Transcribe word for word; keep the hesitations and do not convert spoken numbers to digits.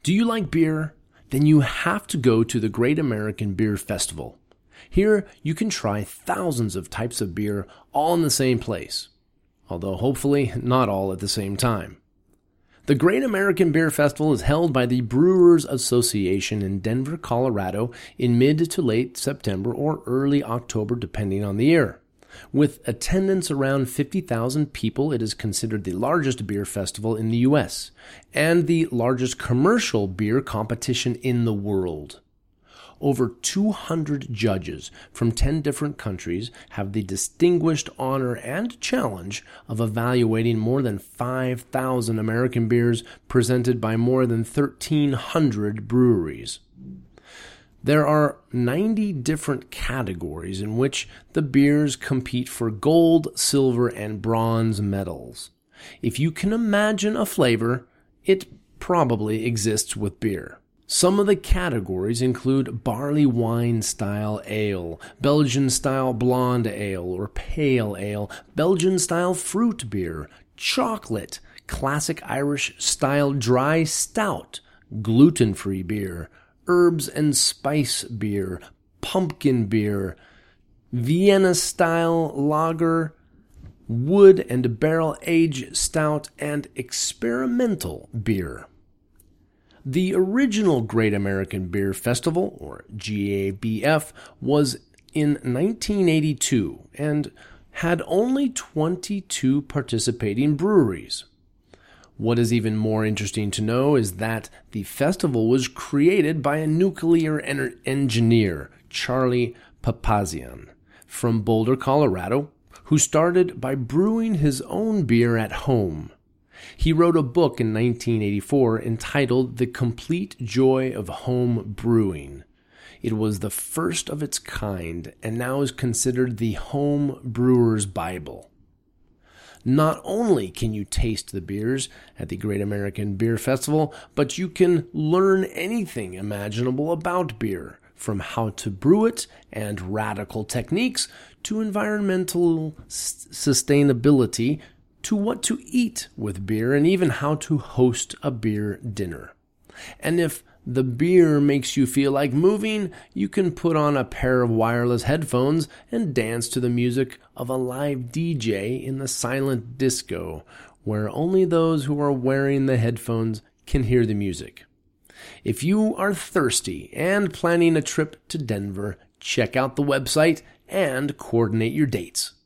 Do you like beer? Then you have to go to the Great American Beer Festival. Here, you can try thousands of types of beer all in the same place, although hopefully not all at the same time. The Great American Beer Festival is held by the Brewers Association in Denver, Colorado in mid to late September or early October depending on the year. With attendance around fifty thousand people, it is considered the largest beer festival in the U S and the largest commercial beer competition in the world. Over two hundred judges from ten different countries have the distinguished honor and challenge of evaluating more than five thousand American beers presented by more than thirteen hundred breweries. There are ninety different categories in which the beers compete for gold, silver, and bronze medals. If you can imagine a flavor, it probably exists with beer. Some of the categories include barley wine-style ale, Belgian-style blonde ale or pale ale, Belgian-style fruit beer, chocolate, classic Irish-style dry stout, gluten-free beer, herbs and spice beer, pumpkin beer, Vienna-style lager, wood and barrel-aged stout, and experimental beer. The original Great American Beer Festival, or G A B F, was in nineteen eighty-two and had only twenty-two participating breweries. What is even more interesting to know is that the festival was created by a nuclear en- engineer, Charlie Papazian, from Boulder, Colorado, who started by brewing his own beer at home. He wrote a book in nineteen eighty-four entitled The Complete Joy of Home Brewing. It was the first of its kind and now is considered the home brewer's Bible. Not only can you taste the beers at the Great American Beer Festival, but you can learn anything imaginable about beer, from how to brew it and radical techniques to environmental s- sustainability to what to eat with beer and even how to host a beer dinner. And if the beer makes you feel like moving, you can put on a pair of wireless headphones and dance to the music of a live D J in the silent disco, where only those who are wearing the headphones can hear the music. If you are thirsty and planning a trip to Denver, check out the website and coordinate your dates.